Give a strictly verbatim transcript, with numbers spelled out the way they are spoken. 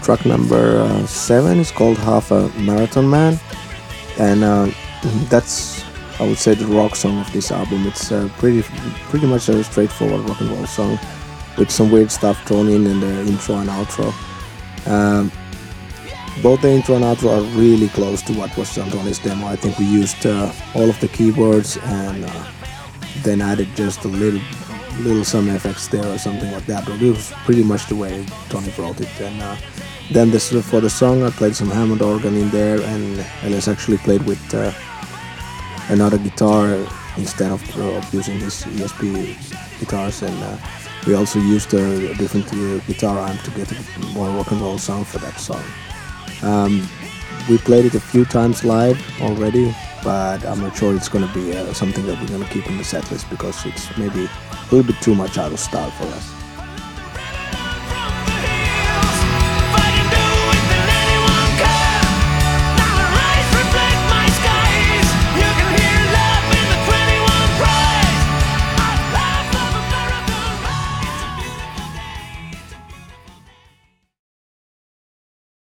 track number uh, seven is called Half a Marathon Man, and uh, that's, I would say, the rock song of this album. It's uh, pretty pretty much a straightforward rock and roll song with some weird stuff thrown in in the intro and outro. Um, both the intro and outro are really close to what was on Ronnie's demo. I think we used uh, all of the keywords and uh, then added just a little little some effects there or something like that, but it was pretty much the way Tony wrote it. And uh, then this for the song I played some Hammond organ in there, and Elias actually played with uh, another guitar instead of, uh, of using his E S P guitars, and uh, we also used a different uh, guitar amp to get a more rock and roll sound for that song. Um, we played it a few times live already, but I'm not sure it's going to be uh, something that we're going to keep in the set list because it's maybe a little bit too much out of style for us.